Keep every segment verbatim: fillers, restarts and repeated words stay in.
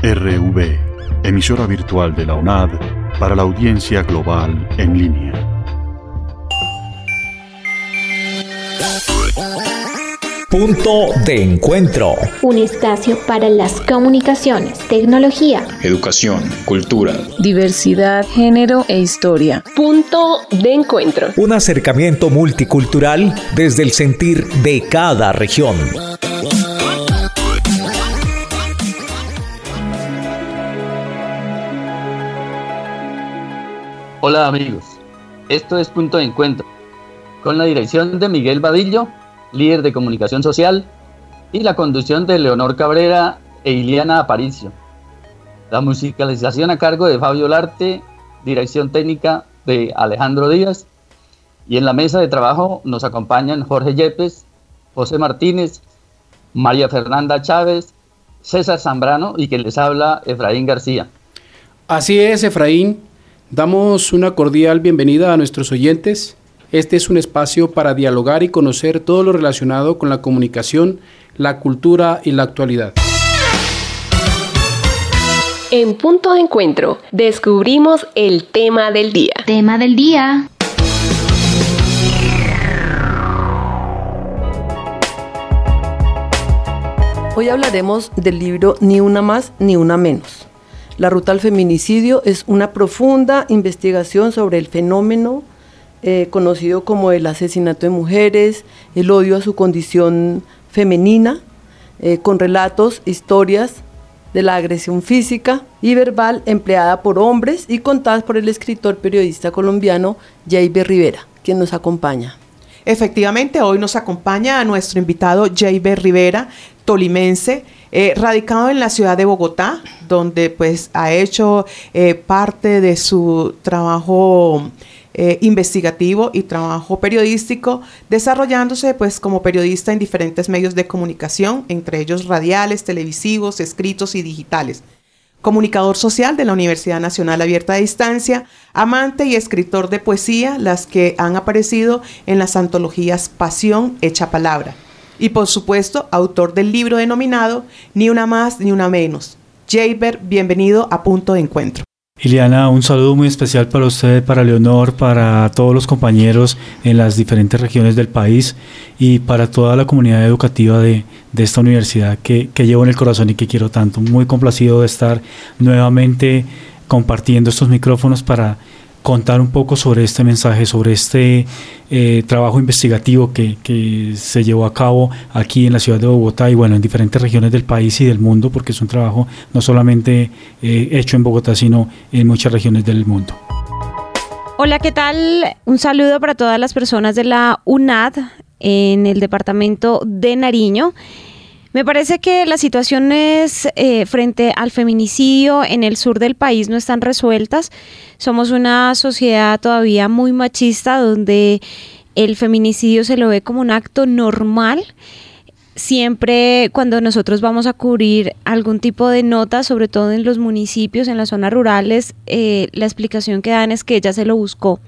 R V, emisora virtual de la U N A D para la audiencia global en línea. Punto de encuentro. Un espacio para las comunicaciones, tecnología, educación, cultura, diversidad, género e historia. Punto de encuentro. Un acercamiento multicultural desde el sentir de cada región. Hola amigos, esto es Punto de Encuentro, con la dirección de Miguel Vadillo, líder de comunicación social, y la conducción de Leonor Cabrera e Iliana Aparicio. La musicalización a cargo de Fabio Larte, dirección técnica de Alejandro Díaz, y en la mesa de trabajo nos acompañan Jorge Yepes, José Martínez, María Fernanda Chávez, César Zambrano y quien les habla, Efraín García. Así es, Efraín. Damos una cordial bienvenida a nuestros oyentes. Este es un espacio para dialogar y conocer todo lo relacionado con la comunicación, la cultura y la actualidad. En Punto de Encuentro, descubrimos el tema del día. Tema del día. Hoy hablaremos del libro Ni una más ni una menos. La ruta al feminicidio es una profunda investigación sobre el fenómeno eh, conocido como el asesinato de mujeres, el odio a su condición femenina, eh, con relatos, historias de la agresión física y verbal empleada por hombres y contadas por el escritor periodista colombiano Jeiber Rivera, quien nos acompaña. Efectivamente, hoy nos acompaña a nuestro invitado Jeiber Rivera, tolimense, eh, radicado en la ciudad de Bogotá, donde pues ha hecho eh, parte de su trabajo eh, investigativo y trabajo periodístico, desarrollándose pues como periodista en diferentes medios de comunicación, entre ellos radiales, televisivos, escritos y digitales. Comunicador social de la Universidad Nacional Abierta a Distancia, amante y escritor de poesía, las que han aparecido en las antologías Pasión Hecha Palabra. Y por supuesto, autor del libro denominado Ni una más ni una menos. Jeiber, bienvenido a Punto de Encuentro. Iliana, un saludo muy especial para usted, para Leonor, para todos los compañeros en las diferentes regiones del país y para toda la comunidad educativa de, de esta universidad que, que llevo en el corazón y que quiero tanto. Muy complacido de estar nuevamente compartiendo estos micrófonos para contar un poco sobre este mensaje, sobre este eh, trabajo investigativo que, que se llevó a cabo aquí en la ciudad de Bogotá y bueno, en diferentes regiones del país y del mundo, porque es un trabajo no solamente eh, hecho en Bogotá, sino en muchas regiones del mundo. Hola, ¿qué tal? Un saludo para todas las personas de la U N A D en el departamento de Nariño. Me parece que las situaciones eh, frente al feminicidio en el sur del país no están resueltas. Somos una sociedad todavía muy machista donde el feminicidio se lo ve como un acto normal. Siempre cuando nosotros vamos a cubrir algún tipo de nota, sobre todo en los municipios, en las zonas rurales, eh, la explicación que dan es que ella se lo buscó.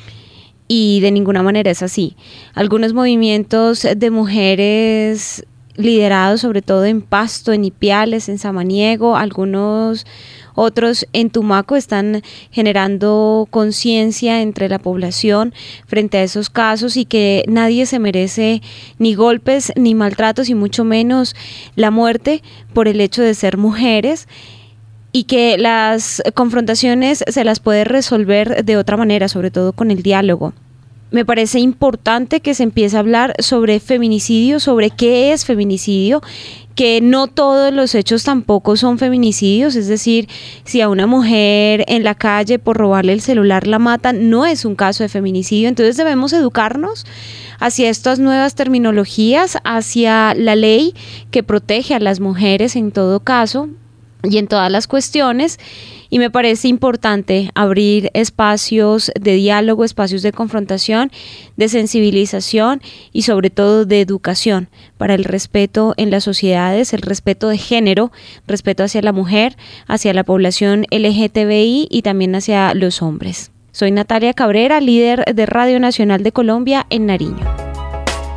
Y de ninguna manera es así. Algunos movimientos de mujeres liderados sobre todo en Pasto, en Ipiales, en Samaniego, algunos otros en Tumaco están generando conciencia entre la población frente a esos casos y que nadie se merece ni golpes ni maltratos y mucho menos la muerte por el hecho de ser mujeres y que las confrontaciones se las puede resolver de otra manera, sobre todo con el diálogo. Me parece importante que se empiece a hablar sobre feminicidio, sobre qué es feminicidio, que no todos los hechos tampoco son feminicidios, es decir, si a una mujer en la calle por robarle el celular la matan, no es un caso de feminicidio. Entonces debemos educarnos hacia estas nuevas terminologías, hacia la ley que protege a las mujeres en todo caso y en todas las cuestiones. Y me parece importante abrir espacios de diálogo, espacios de confrontación, de sensibilización y sobre todo de educación para el respeto en las sociedades, el respeto de género, respeto hacia la mujer, hacia la población L G T B I y también hacia los hombres. Soy Natalia Cabrera, líder de Radio Nacional de Colombia en Nariño.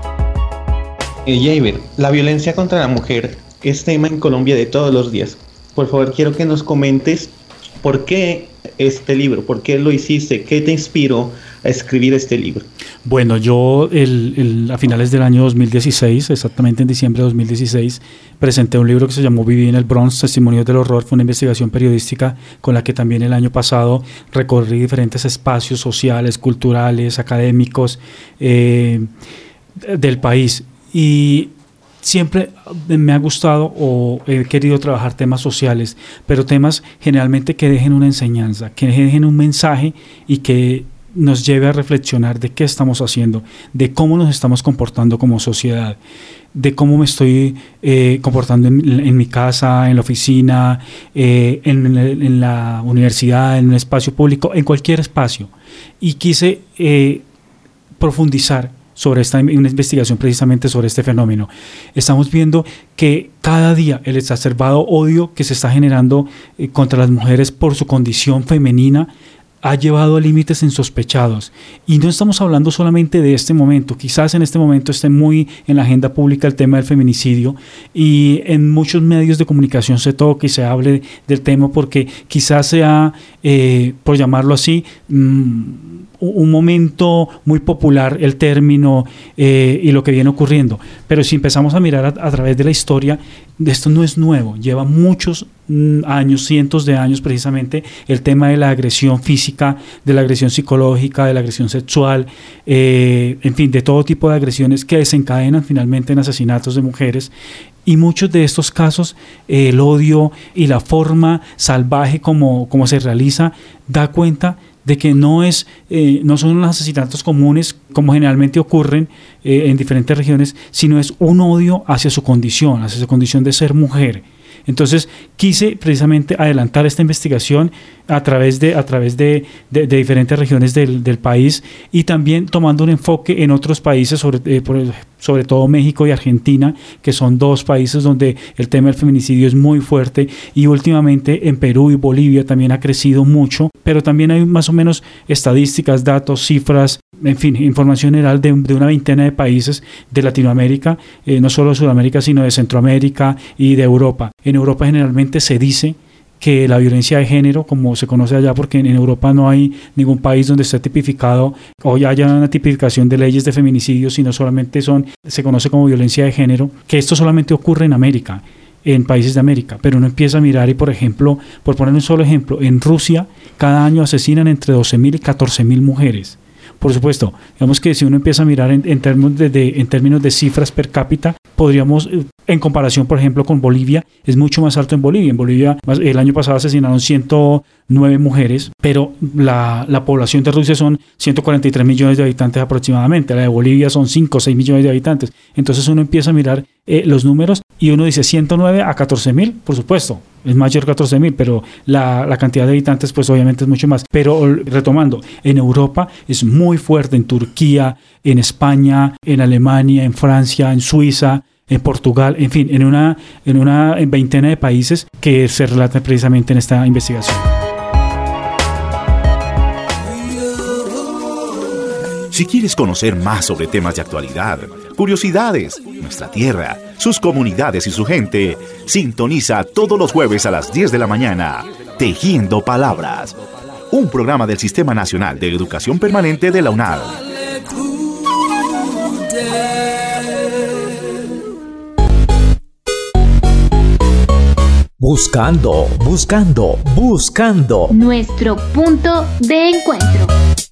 Eh, Jeiber, la violencia contra la mujer es tema en Colombia de todos los días. por favor quiero que nos comentes por qué este libro, por qué lo hiciste, qué te inspiró a escribir este libro. Bueno, yo el, el, a finales del año dos mil dieciséis, exactamente en diciembre de dos mil dieciséis, presenté un libro que se llamó Viví en el Bronx, Testimonios del Horror. Fue una investigación periodística con la que también el año pasado recorrí diferentes espacios sociales, culturales, académicos eh, del país. Y siempre me ha gustado o he querido trabajar temas sociales, pero temas generalmente que dejen una enseñanza, que dejen un mensaje y que nos lleve a reflexionar de qué estamos haciendo, de cómo nos estamos comportando como sociedad, de cómo me estoy eh, comportando en, en mi casa, en la oficina, eh, en, en la universidad, en un espacio público, en cualquier espacio. Y quise eh, profundizar sobre esta una investigación precisamente sobre este fenómeno. Estamos viendo que cada día el exacerbado odio que se está generando eh, contra las mujeres por su condición femenina ha llevado a límites insospechados. Y no estamos hablando solamente de este momento, quizás en este momento esté muy en la agenda pública el tema del feminicidio y en muchos medios de comunicación se toque y se hable del tema porque quizás sea, eh, por llamarlo así, mmm, un momento muy popular el término eh, y lo que viene ocurriendo, pero si empezamos a mirar a, a través de la historia, esto no es nuevo, lleva muchos mm, años, cientos de años precisamente el tema de la agresión física, de la agresión psicológica, de la agresión sexual, eh, en fin, de todo tipo de agresiones que desencadenan finalmente en asesinatos de mujeres. Y muchos de estos casos, eh, el odio y la forma salvaje como, como se realiza, da cuenta de que no, es, eh, no son los asesinatos comunes como generalmente ocurren eh, en diferentes regiones, sino es un odio hacia su condición, hacia su condición de ser mujer. Entonces quise precisamente adelantar esta investigación a través de, a través de, de, de diferentes regiones del, del país y también tomando un enfoque en otros países, sobre, eh, por, sobre todo México y Argentina, que son dos países donde el tema del feminicidio es muy fuerte, y últimamente en Perú y Bolivia también ha crecido mucho, pero también hay más o menos estadísticas, datos, cifras, en fin, información general de, de una veintena de países de Latinoamérica, eh, no solo de Sudamérica, sino de Centroamérica y de Europa. En Europa generalmente se dice que la violencia de género, como se conoce allá, porque en Europa no hay ningún país donde esté tipificado o ya haya una tipificación de leyes de feminicidio, sino solamente son, se conoce como violencia de género, que esto solamente ocurre en América, en países de América, pero uno empieza a mirar y, por ejemplo, por poner un solo ejemplo, en Rusia cada año asesinan entre doce mil y catorce mil mujeres. Por supuesto, digamos que si uno empieza a mirar en, en, términos de, de, en términos de cifras per cápita, podríamos, en comparación, por ejemplo, con Bolivia, es mucho más alto en Bolivia. En Bolivia el año pasado asesinaron ciento nueve mujeres, pero la, la población de Rusia son ciento cuarenta y tres millones de habitantes aproximadamente, la de Bolivia son cinco o seis millones de habitantes. Entonces uno empieza a mirar eh, los números y uno dice ciento nueve a catorce mil, por supuesto, es mayor que catorce mil, pero la, la cantidad de habitantes pues obviamente es mucho más. Pero retomando, en Europa es muy fuerte, en Turquía, en España, en Alemania, en Francia, en Suiza, en Portugal, en fin, en una, en una veintena de países que se relatan precisamente en esta investigación. Si quieres conocer más sobre temas de actualidad, curiosidades, nuestra tierra, sus comunidades y su gente, sintoniza todos los jueves a las diez de la mañana, Tejiendo Palabras, un programa del Sistema Nacional de Educación Permanente de la UNAD. Buscando, buscando, buscando. Nuestro punto de encuentro.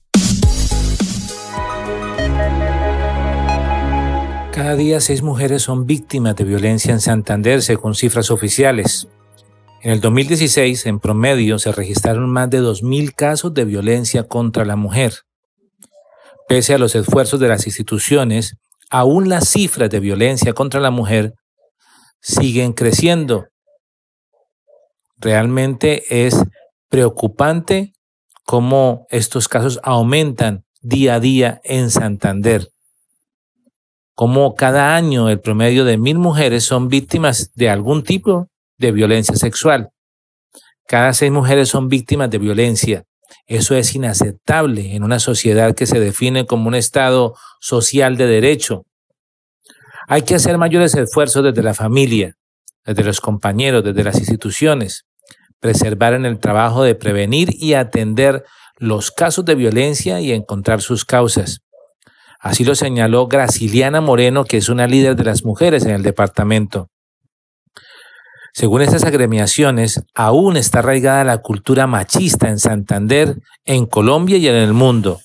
Cada día seis mujeres son víctimas de violencia en Santander, según cifras oficiales. En el dos mil dieciséis, en promedio, se registraron más de dos mil casos de violencia contra la mujer. Pese a los esfuerzos de las instituciones, aún las cifras de violencia contra la mujer siguen creciendo. Realmente es preocupante cómo estos casos aumentan día a día en Santander. Como cada año el promedio de mil mujeres son víctimas de algún tipo de violencia sexual. Cada seis mujeres son víctimas de violencia. Eso es inaceptable en una sociedad que se define como un estado social de derecho. Hay que hacer mayores esfuerzos desde la familia, desde los compañeros, desde las instituciones, preservar en el trabajo de prevenir y atender los casos de violencia y encontrar sus causas. Así lo señaló Graciliana Moreno, que es una líder de las mujeres en el departamento. Según estas agremiaciones, aún está arraigada la cultura machista en Santander, en Colombia y en el mundo.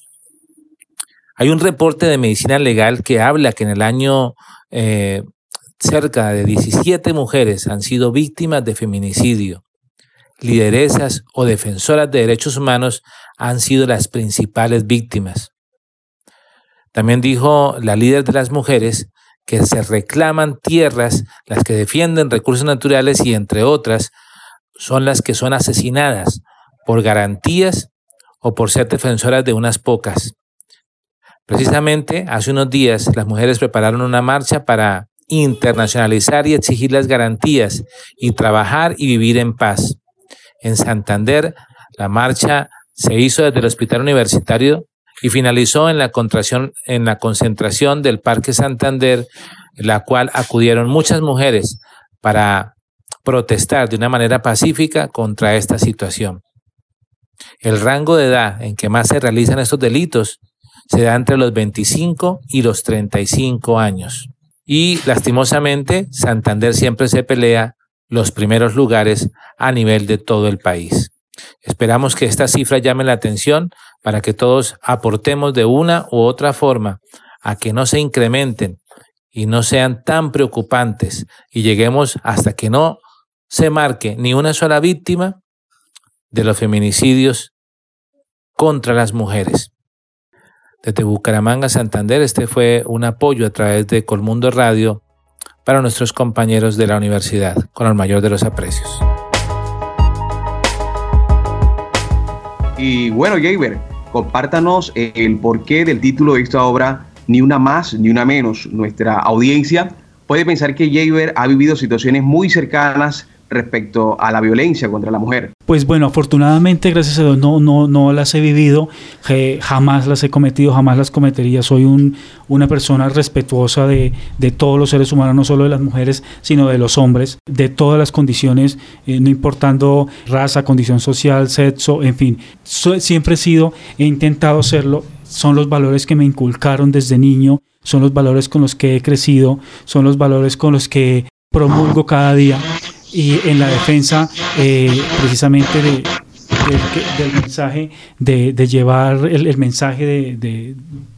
Hay un reporte de medicina legal que habla que en el año eh, cerca de diecisiete mujeres han sido víctimas de feminicidio. Lideresas o defensoras de derechos humanos han sido las principales víctimas. También dijo la líder de las mujeres que se reclaman tierras, las que defienden recursos naturales y entre otras son las que son asesinadas por garantías o por ser defensoras de unas pocas. Precisamente hace unos días las mujeres prepararon una marcha para internacionalizar y exigir las garantías y trabajar y vivir en paz. En Santander, la marcha se hizo desde el Hospital Universitario y finalizó en la, en la concentración del Parque Santander, en la cual acudieron muchas mujeres para protestar de una manera pacífica contra esta situación. El rango de edad en que más se realizan estos delitos se da entre los veinticinco y los treinta y cinco años. Y lastimosamente, Santander siempre se pelea los primeros lugares a nivel de todo el país. Esperamos que esta cifra llame la atención para que todos aportemos de una u otra forma a que no se incrementen y no sean tan preocupantes y lleguemos hasta que no se marque ni una sola víctima de los feminicidios contra las mujeres. Desde Bucaramanga, Santander, este fue un apoyo a través de Colmundo Radio para nuestros compañeros de la universidad, con el mayor de los aprecios. Y bueno, Jayber, compártanos el porqué del título de esta obra, Ni una más, ni una menos. Nuestra audiencia puede pensar que Jayber ha vivido situaciones muy cercanas respecto a la violencia contra la mujer. Pues bueno, afortunadamente, gracias a Dios, no, no, no las he vivido, eh, jamás las he cometido, jamás las cometería. Soy un, una persona respetuosa de, de todos los seres humanos, no solo de las mujeres, sino de los hombres, de todas las condiciones, eh, no importando raza, condición social, sexo, en fin. So, siempre he sido, he intentado serlo, son los valores que me inculcaron desde niño, son los valores con los que he crecido, son los valores con los que promulgo cada día. Y en la defensa eh, precisamente de, de, del mensaje, de, de llevar el, el mensaje de, de,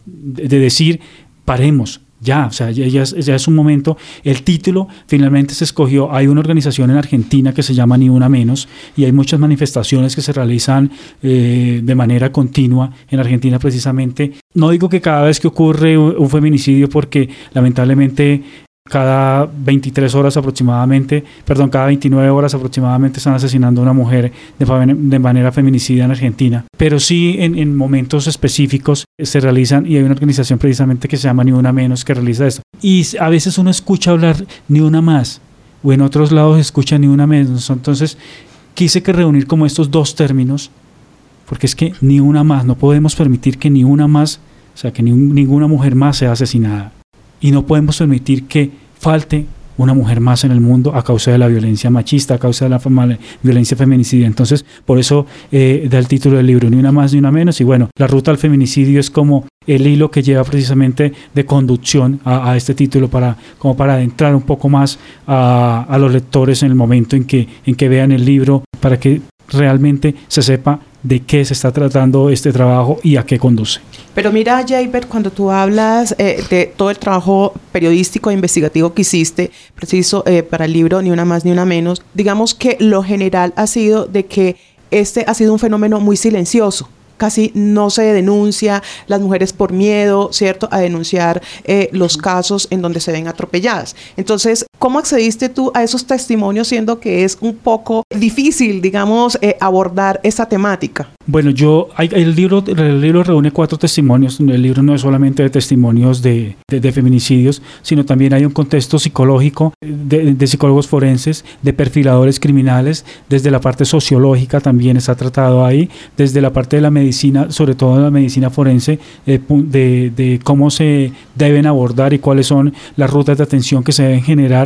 de decir, paremos, ya, o sea, ya, ya, es, ya es un momento. El título finalmente se escogió. Hay una organización en Argentina que se llama Ni Una Menos y hay muchas manifestaciones que se realizan eh, de manera continua en Argentina precisamente. No digo que cada vez que ocurre un, un feminicidio, porque lamentablemente cada veintitrés horas aproximadamente, perdón, cada veintinueve horas aproximadamente están asesinando a una mujer de, de manera feminicida en Argentina. Pero sí en, en momentos específicos se realizan, y hay una organización precisamente que se llama Ni Una Menos que realiza esto. Y a veces uno escucha hablar Ni Una Más, o en otros lados escucha Ni Una Menos. Entonces quise que reunir como estos dos términos, porque es que ni una más, no podemos permitir que ni una más, o sea, que ni un, ninguna mujer más sea asesinada. Y no podemos permitir que falte una mujer más en el mundo a causa de la violencia machista, a causa de la violencia feminicida. Entonces, por eso eh, da el título del libro, Ni Una Más, Ni Una Menos. Y bueno, la ruta al feminicidio es como el hilo que lleva precisamente de conducción a, a este título, para, como para adentrar un poco más a, a los lectores en el momento en que, en que vean el libro, para que realmente se sepa de qué se está tratando este trabajo y a qué conduce. Pero mira, Jayber, cuando tú hablas eh, de todo el trabajo periodístico e investigativo que hiciste, preciso eh, para el libro Ni Una Más, Ni Una Menos, digamos que lo general ha sido de que este ha sido un fenómeno muy silencioso. Casi no se denuncia, las mujeres por miedo, ¿cierto?, a denunciar eh, los casos en donde se ven atropelladas. Entonces, ¿cómo accediste tú a esos testimonios, siendo que es un poco difícil, digamos, eh, abordar esa temática? Bueno, yo, hay, el, libro, el libro reúne cuatro testimonios. El libro no es solamente de testimonios de, de, de feminicidios, sino también hay un contexto psicológico de, de psicólogos forenses, de perfiladores criminales, desde la parte sociológica también está tratado ahí, desde la parte de la medicina, sobre todo la medicina forense, eh, de, de cómo se deben abordar y cuáles son las rutas de atención que se deben generar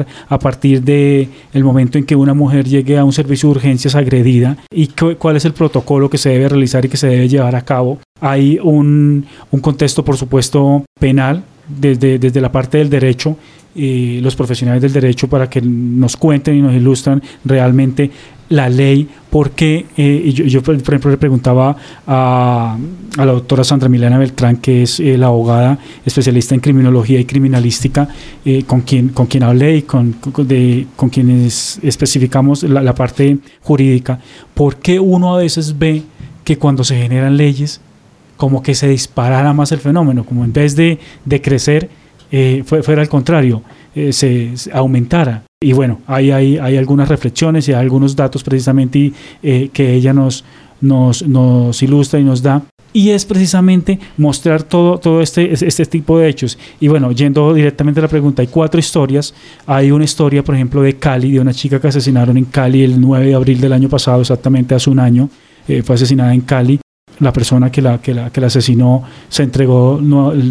pasar a partir de el momento en que una mujer llegue a un servicio de urgencias agredida y cu- cuál es el protocolo que se debe realizar y que se debe llevar a cabo. Hay un, un contexto, por supuesto, penal desde, desde la parte del derecho, y los profesionales del derecho para que nos cuenten y nos ilustran realmente la ley, porque eh, y yo, yo, por ejemplo, le preguntaba a, a la doctora Sandra Milena Beltrán, que es eh, la abogada especialista en criminología y criminalística, eh, con quien con quien hablé y con, con, de, con quienes especificamos la, la parte jurídica, ¿por qué uno a veces ve que cuando se generan leyes como que se disparara más el fenómeno, como en vez de, de crecer, eh, fue, fuera al contrario, eh, se, se aumentara? Y bueno, hay, hay, hay algunas reflexiones y hay algunos datos precisamente y, eh, que ella nos, nos, nos ilustra y nos da, y es precisamente mostrar todo, todo este, este tipo de hechos. Y bueno, yendo directamente a la pregunta, hay cuatro historias. Hay una historia, por ejemplo, de Cali, de una chica que asesinaron en Cali el nueve de abril del año pasado, exactamente hace un año, eh, fue asesinada en Cali. La persona que la, que la, que la asesinó se entregó no, el,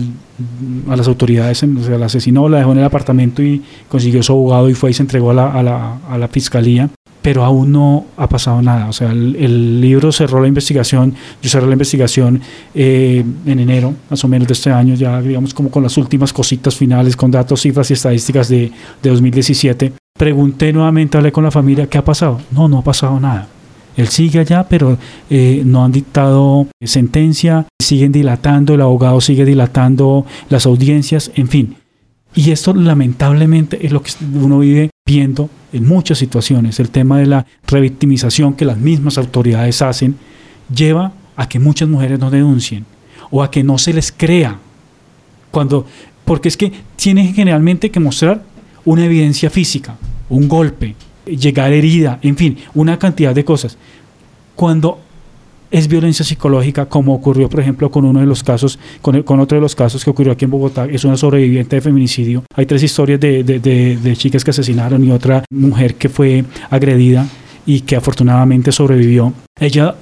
a las autoridades, o sea, la asesinó, la dejó en el apartamento y consiguió su abogado y fue y se entregó a la, a la, a la fiscalía, pero aún no ha pasado nada. O sea, el, el libro cerró la investigación, yo cerré la investigación eh, en enero, más o menos de este año, ya digamos como con las últimas cositas finales, con datos, cifras y estadísticas de, de dos mil diecisiete. Pregunté nuevamente, hablé con la familia, ¿qué ha pasado? No, no ha pasado nada. Él sigue allá, pero eh, no han dictado sentencia, siguen dilatando, el abogado sigue dilatando las audiencias, en fin. Y esto lamentablemente es lo que uno vive viendo en muchas situaciones. El tema de la revictimización que las mismas autoridades hacen lleva a que muchas mujeres no denuncien o a que no se les crea. Cuando, porque es que tienen generalmente que mostrar una evidencia física, un golpe, llegar herida, en fin, una cantidad de cosas. Cuando es violencia psicológica, como ocurrió por ejemplo con uno de los casos, con, con otro de los casos que ocurrió aquí en Bogotá, es una sobreviviente de feminicidio. Hay tres historias de, de, de, de chicas que asesinaron y otra mujer que fue agredida y que afortunadamente sobrevivió. Ella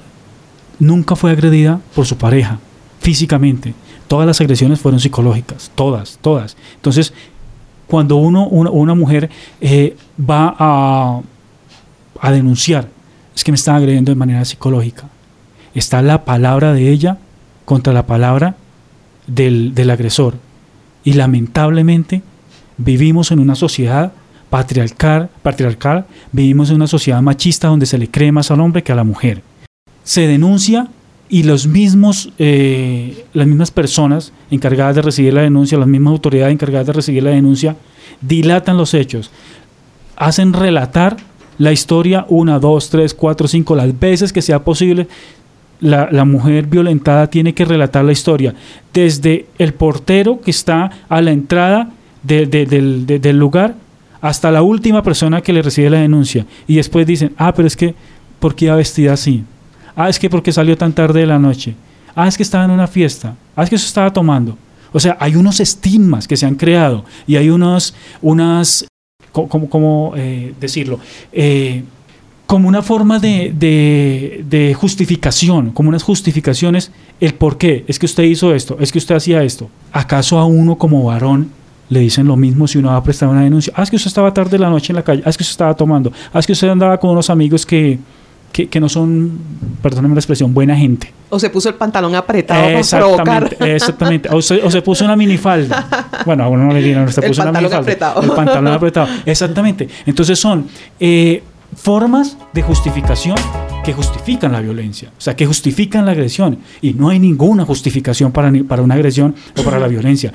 nunca fue agredida por su pareja físicamente, todas las agresiones fueron psicológicas, todas, todas. Entonces, cuando uno, una, una mujer eh, va a, a denunciar, es que me están agrediendo de manera psicológica. Está la palabra de ella contra la palabra del, del agresor. Y lamentablemente vivimos en una sociedad patriarcal, patriarcal, vivimos en una sociedad machista donde se le cree más al hombre que a la mujer. Se denuncia y los mismos, eh, las mismas personas encargadas de recibir la denuncia, las mismas autoridades encargadas de recibir la denuncia, dilatan los hechos, hacen relatar la historia una, dos, tres, cuatro, cinco, las veces que sea posible. La, la mujer violentada tiene que relatar la historia, desde el portero que está a la entrada de, de, del, de, del lugar hasta la última persona que le recibe la denuncia. Y después dicen, ah, pero es que, ¿por qué iba vestida así? Ah, es que porque salió tan tarde de la noche. Ah, es que estaba en una fiesta. Ah, es que eso estaba tomando. O sea, hay unos estigmas que se han creado y hay unos, unas, ¿cómo, cómo eh, decirlo? Eh, como una forma de, de, de justificación, como unas justificaciones, el por qué. Es que usted hizo esto, es que usted hacía esto. ¿Acaso a uno como varón le dicen lo mismo si uno va a prestar una denuncia? Ah, es que usted estaba tarde de la noche en la calle. Ah, es que usted estaba tomando. Ah, es que usted andaba con unos amigos que... Que, que no son, perdónenme la expresión, buena gente. O se puso el pantalón apretado para provocar. Exactamente, o se, o se puso una minifalda. Bueno, a uno no le dirán, usted puso una minifalda. Apretado. El pantalón apretado. Exactamente. Entonces son eh, formas de justificación que justifican la violencia, o sea, que justifican la agresión. Y no hay ninguna justificación para, para una agresión o para la violencia.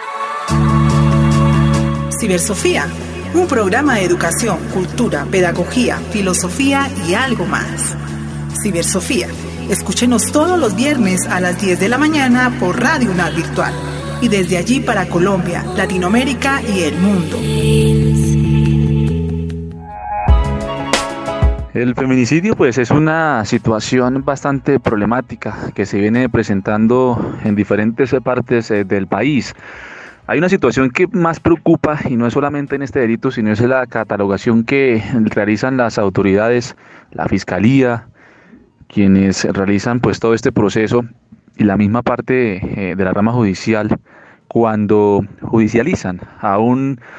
Cibersofía. Un programa de educación, cultura, pedagogía, filosofía y algo más. Cibersofía. Escúchenos todos los viernes a las diez de la mañana por Radio UNAD Virtual. Y desde allí para Colombia, Latinoamérica y el mundo. El feminicidio pues es una situación bastante problemática que se viene presentando en diferentes partes del país. Hay una situación que más preocupa y no es solamente en este delito, sino es la catalogación que realizan las autoridades, la fiscalía, quienes realizan pues todo este proceso y la misma parte eh, de la rama judicial cuando judicializan a un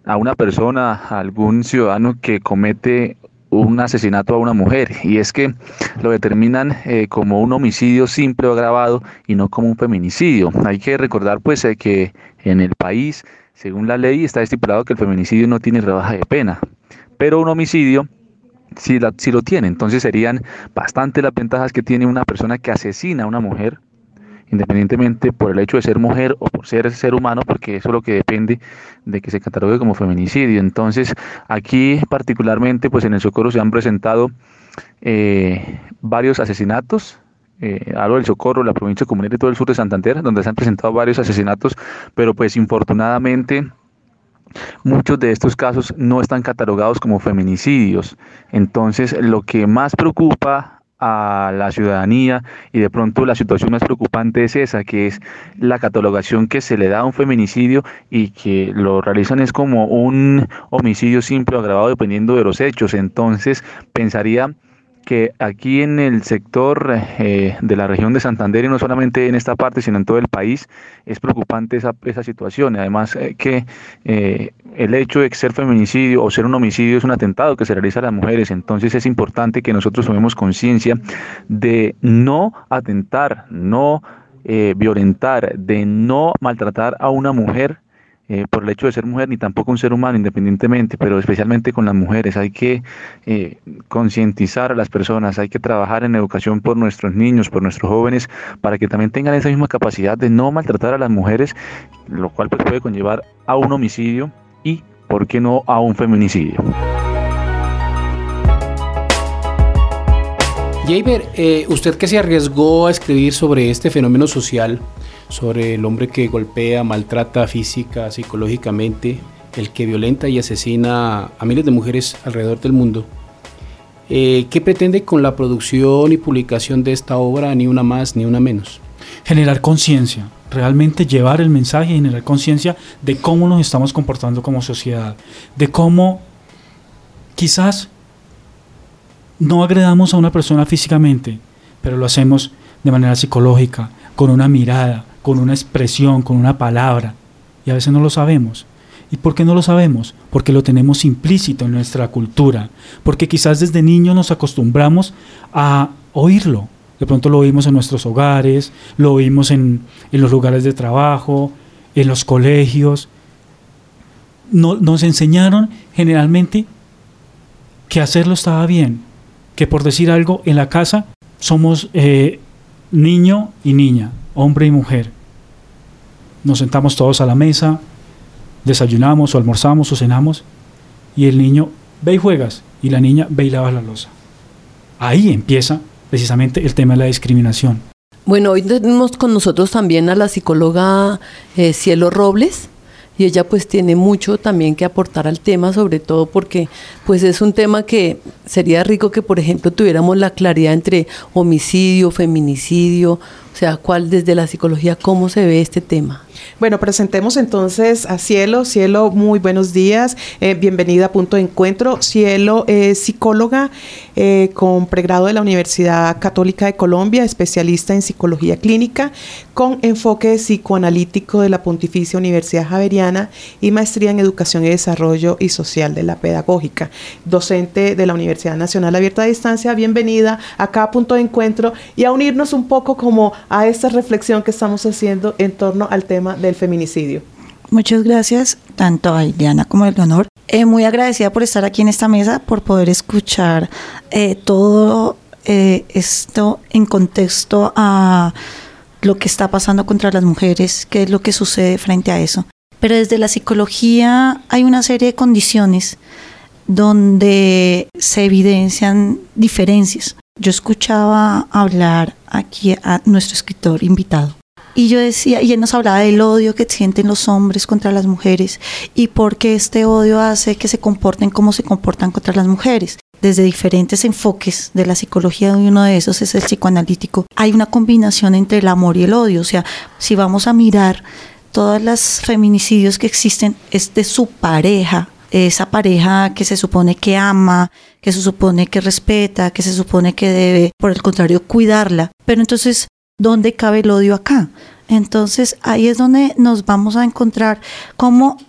a una persona, a algún ciudadano que comete un asesinato a una mujer, y es que lo determinan eh, como un homicidio simple o agravado y no como un feminicidio. Hay que recordar pues eh, que en el país, según la ley, está estipulado que el feminicidio no tiene rebaja de pena, pero un homicidio sí, la, sí lo tiene. Entonces serían bastante las ventajas que tiene una persona que asesina a una mujer, independientemente por el hecho de ser mujer o por ser ser humano, porque eso es lo que depende de que se catalogue como feminicidio. Entonces, aquí particularmente, pues en el Socorro se han presentado eh, varios asesinatos. Eh, hablo del Socorro, la provincia comunera y todo el sur de Santander, donde se han presentado varios asesinatos, pero pues infortunadamente muchos de estos casos no están catalogados como feminicidios. Entonces, lo que más preocupa a la ciudadanía, y de pronto la situación más preocupante es esa, que es la catalogación que se le da a un feminicidio y que lo realizan es como un homicidio simple o agravado dependiendo de los hechos. Entonces pensaría que aquí en el sector eh, de la región de Santander, y no solamente en esta parte, sino en todo el país, es preocupante esa, esa situación. Además eh, que eh, el hecho de ser feminicidio o ser un homicidio es un atentado que se realiza a las mujeres. Entonces es importante que nosotros tomemos conciencia de no atentar, no eh, violentar, de no maltratar a una mujer Eh, por el hecho de ser mujer, ni tampoco un ser humano independientemente, pero especialmente con las mujeres. Hay que eh, concientizar a las personas, hay que trabajar en educación por nuestros niños, por nuestros jóvenes, para que también tengan esa misma capacidad de no maltratar a las mujeres, lo cual pues puede conllevar a un homicidio y, ¿por qué no, a un feminicidio? Jayber, eh, usted que se arriesgó a escribir sobre este fenómeno social, sobre el hombre que golpea, maltrata física, psicológicamente, el que violenta y asesina a miles de mujeres alrededor del mundo, eh, ¿qué pretende con la producción y publicación de esta obra, Ni una más, ni una menos? Generar conciencia, realmente llevar el mensaje y generar conciencia de cómo nos estamos comportando como sociedad, de cómo quizás no agredamos a una persona físicamente, pero lo hacemos de manera psicológica, con una mirada, con una expresión, con una palabra, y a veces no lo sabemos. ¿Y por qué no lo sabemos? Porque lo tenemos implícito en nuestra cultura, porque quizás desde niños nos acostumbramos a oírlo. De pronto lo oímos en nuestros hogares, lo oímos en, en los lugares de trabajo, en los colegios. No, nos enseñaron generalmente que hacerlo estaba bien, que por decir algo en la casa somos eh, niño y niña, hombre y mujer. Nos sentamos todos a la mesa, desayunamos o almorzamos o cenamos, y el niño ve y juegas, y la niña ve y lava la loza. Ahí empieza precisamente el tema de la discriminación. Bueno, hoy tenemos con nosotros también a la psicóloga eh, Cielo Robles, y ella pues tiene mucho también que aportar al tema, sobre todo porque pues es un tema que sería rico que, por ejemplo, tuviéramos la claridad entre homicidio, feminicidio, o sea, cuál desde la psicología, cómo se ve este tema. Bueno, presentemos entonces a Cielo. Cielo, muy buenos días, eh, bienvenida a Punto de Encuentro. Cielo es psicóloga eh, con pregrado de la Universidad Católica de Colombia, especialista en psicología clínica, con enfoque psicoanalítico de la Pontificia Universidad Javeriana y maestría en educación y desarrollo y social de la pedagógica. Docente de la Universidad Nacional Abierta a Distancia, bienvenida acá a Punto de Encuentro y a unirnos un poco como a esta reflexión que estamos haciendo en torno al tema del feminicidio. Muchas gracias tanto a Ileana como a Leonor. Eh, muy agradecida por estar aquí en esta mesa, por poder escuchar eh, todo eh, esto en contexto a lo que está pasando contra las mujeres, qué es lo que sucede frente a eso. Pero desde la psicología hay una serie de condiciones donde se evidencian diferencias. Yo escuchaba hablar aquí a nuestro escritor invitado y yo decía, y él nos hablaba del odio que sienten los hombres contra las mujeres y por qué este odio hace que se comporten como se comportan contra las mujeres. Desde diferentes enfoques de la psicología, y uno de esos es el psicoanalítico, hay una combinación entre el amor y el odio. O sea, si vamos a mirar todos los feminicidios que existen, es de su pareja, esa pareja que se supone que ama, que se supone que respeta, que se supone que debe, por el contrario, cuidarla. Pero entonces, ¿dónde cabe el odio acá? Entonces, ahí es donde nos vamos a encontrar cómo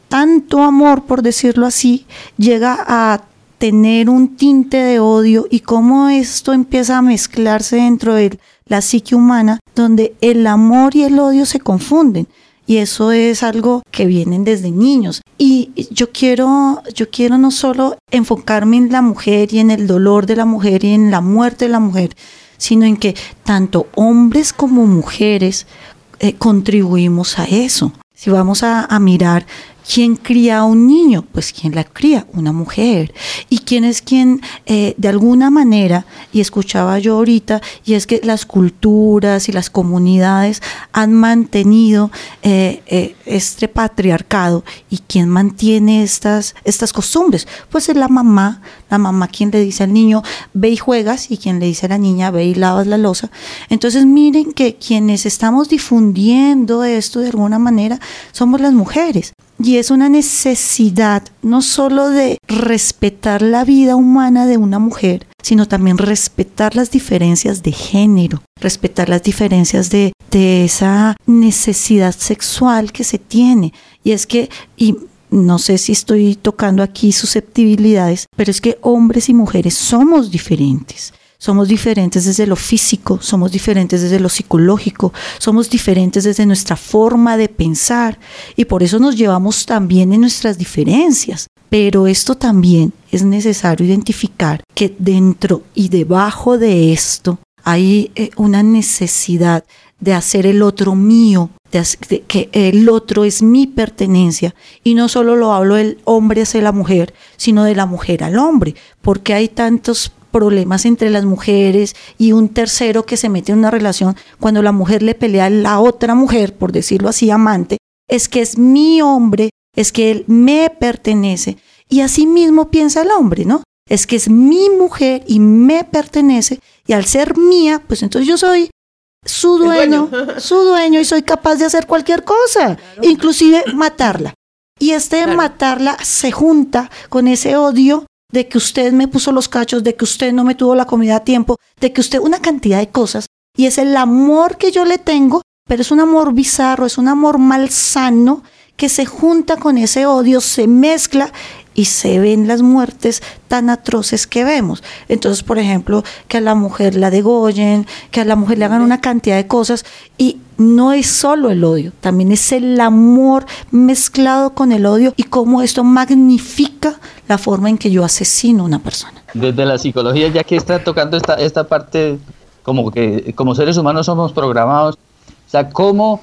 tanto amor, por decirlo así, llega a tener un tinte de odio y cómo esto empieza a mezclarse dentro de la psique humana, donde el amor y el odio se confunden. Y eso es algo que vienen desde niños. Y yo quiero, yo quiero no solo enfocarme en la mujer y en el dolor de la mujer y en la muerte de la mujer, sino en que tanto hombres como mujeres eh, contribuimos a eso. Si vamos a, a mirar quién cría a un niño, pues quién la cría, una mujer. Y quién es quien eh, de alguna manera, y escuchaba yo ahorita, y es que las culturas y las comunidades han mantenido eh, eh, este patriarcado, y quién mantiene estas, estas costumbres, pues es la mamá, la mamá quien le dice al niño, ve y juegas, y quien le dice a la niña, ve y lavas la loza. Entonces miren que quienes estamos difundiendo esto de alguna manera somos las mujeres. Y es una necesidad no solo de respetar la vida humana de una mujer, sino también respetar las diferencias de género, respetar las diferencias de, de esa necesidad sexual que se tiene. Y es que, y no sé si estoy tocando aquí susceptibilidades, pero es que hombres y mujeres somos diferentes. Somos diferentes desde lo físico, somos diferentes desde lo psicológico, somos diferentes desde nuestra forma de pensar y por eso nos llevamos también en nuestras diferencias. Pero esto también es necesario identificar que dentro y debajo de esto hay eh, una necesidad de hacer el otro mío, de, hacer, de que el otro es mi pertenencia. Y no solo lo hablo del hombre hacia la mujer, sino de la mujer al hombre, porque hay tantos problemas entre las mujeres y un tercero que se mete en una relación cuando la mujer le pelea a la otra mujer, por decirlo así, amante, es que es mi hombre, es que él me pertenece. Y así mismo piensa el hombre, ¿no? Es que es mi mujer y me pertenece, y al ser mía, pues entonces yo soy su dueño, dueño. su dueño y soy capaz de hacer cualquier cosa, claro. Inclusive matarla. Y este claro. matarla se junta con ese odio de que usted me puso los cachos, de que usted no me tuvo la comida a tiempo, de que usted, una cantidad de cosas, y es el amor que yo le tengo, pero es un amor bizarro, es un amor malsano, que se junta con ese odio, se mezcla, y se ven las muertes tan atroces que vemos. Entonces, por ejemplo, que a la mujer la degollen, que a la mujer le hagan una cantidad de cosas, y no es solo el odio, también es el amor mezclado con el odio, y cómo esto magnifica la forma en que yo asesino a una persona. Desde la psicología, ya que está tocando esta, esta parte, como que como seres humanos somos programados, o sea, cómo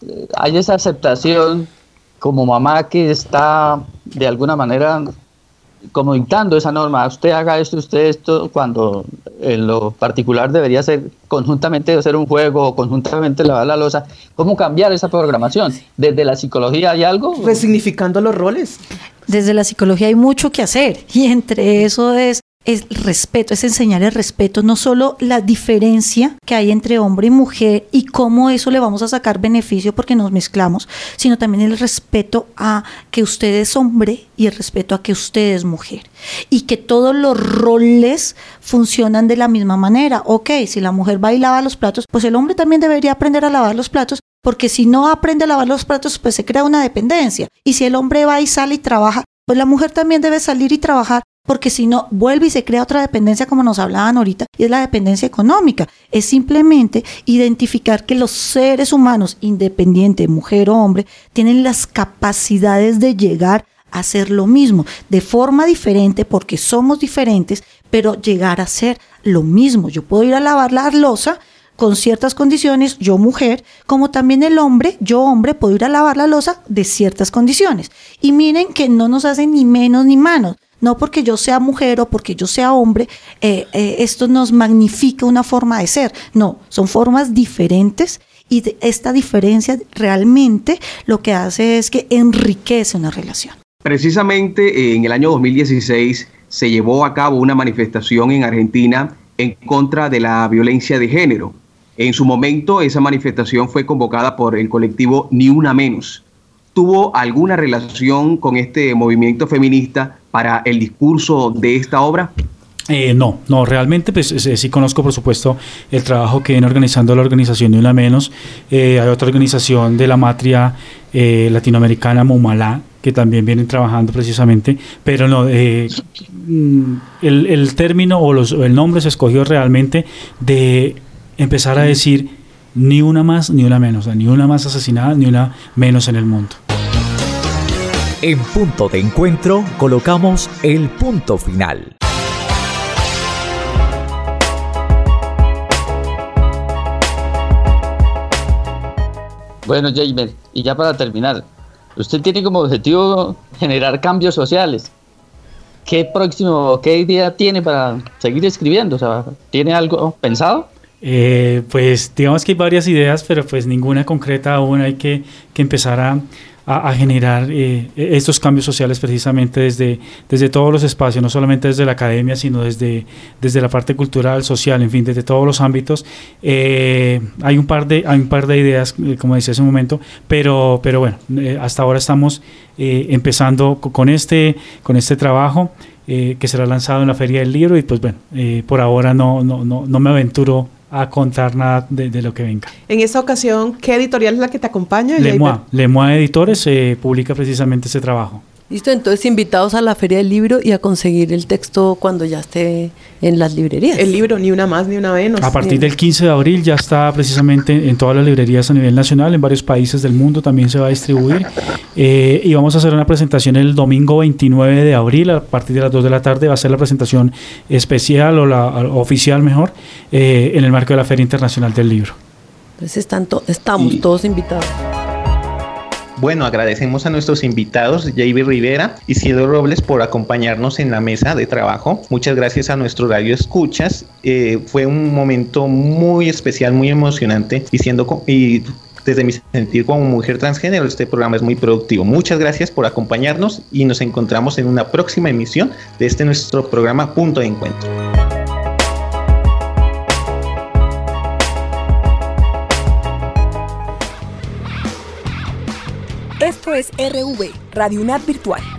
hay esa aceptación como mamá que está de alguna manera como dictando esa norma, usted haga esto, usted esto, cuando en lo particular debería ser conjuntamente hacer un juego o conjuntamente lavar la loza. ¿Cómo cambiar esa programación? ¿Desde la psicología hay algo? Resignificando los roles. Desde la psicología hay mucho que hacer, y entre eso es el respeto, es enseñar el respeto, no solo la diferencia que hay entre hombre y mujer y cómo eso le vamos a sacar beneficio porque nos mezclamos, sino también el respeto a que usted es hombre y el respeto a que usted es mujer, y que todos los roles funcionan de la misma manera. Ok, si la mujer va y lava los platos, pues el hombre también debería aprender a lavar los platos, porque si no aprende a lavar los platos, pues se crea una dependencia. Y si el hombre va y sale y trabaja, pues la mujer también debe salir y trabajar, porque si no, vuelve y se crea otra dependencia, como nos hablaban ahorita, y es la dependencia económica. Es simplemente identificar que los seres humanos, independiente, mujer o hombre, tienen las capacidades de llegar a hacer lo mismo, de forma diferente, porque somos diferentes, pero llegar a hacer lo mismo. Yo puedo ir a lavar la loza con ciertas condiciones, yo mujer, como también el hombre, yo hombre, puedo ir a lavar la loza de ciertas condiciones. Y miren que no nos hacen ni menos ni manos. No porque yo sea mujer o porque yo sea hombre, eh, eh, esto nos magnifica una forma de ser. No, son formas diferentes, y de esta diferencia realmente lo que hace es que enriquece una relación. Precisamente en el año dos mil dieciséis se llevó a cabo una manifestación en Argentina en contra de la violencia de género. En su momento esa manifestación fue convocada por el colectivo Ni Una Menos. ¿Tuvo alguna relación con este movimiento feminista para el discurso de esta obra? Eh, no, no, realmente pues sí, sí conozco, por supuesto, el trabajo que viene organizando la organización Ni Una Menos. Eh, hay otra organización de la matria eh, latinoamericana, Mumalá, que que también vienen trabajando precisamente, pero no, eh, el, el término o, los, o el nombre se escogió realmente de empezar a decir ni una más ni una menos, o sea, ni una más asesinada ni una menos en el mundo. En Punto de Encuentro colocamos el punto final. Bueno, Jaime, y ya para terminar, usted tiene como objetivo generar cambios sociales. ¿Qué próximo, qué idea tiene para seguir escribiendo? O sea, ¿tiene algo pensado? Eh, pues digamos que hay varias ideas, pero pues ninguna concreta aún. Hay que, que empezar a, a, a generar eh, estos cambios sociales precisamente desde, desde todos los espacios, no solamente desde la academia, sino desde, desde la parte cultural, social, en fin, desde todos los ámbitos. Eh, hay un par de, hay un par de ideas, eh, como decía hace un momento, pero, pero bueno, eh, hasta ahora estamos eh, empezando con este, con este trabajo. Eh, que será lanzado en la Feria del Libro y pues bueno, eh, por ahora no, no, no, no me aventuro a contar nada de, de lo que venga. En esta ocasión, ¿qué editorial es la que te acompaña? Lemois, Lemois Editores eh, publica precisamente ese trabajo. Listo, entonces invitados a la Feria del Libro y a conseguir el texto cuando ya esté en las librerías. El libro, ni una más ni una menos. A partir del quince de abril ya está precisamente en todas las librerías a nivel nacional, en varios países del mundo también se va a distribuir. Eh, y vamos a hacer una presentación el domingo veintinueve de abril a partir de las dos de la tarde. Va a ser la presentación especial o la o oficial mejor eh, en el marco de la Feria Internacional del Libro. Entonces están to- estamos y... todos invitados. Bueno, agradecemos a nuestros invitados, J B Rivera y Cielo Robles, por acompañarnos en la mesa de trabajo. Muchas gracias a nuestro radio escuchas. Eh, fue un momento muy especial, muy emocionante, y siendo y desde mi sentir como mujer transgénero, este programa es muy productivo. Muchas gracias por acompañarnos y nos encontramos en una próxima emisión de este nuestro programa Punto de Encuentro. Esto es R V, Radio UNAD Virtual.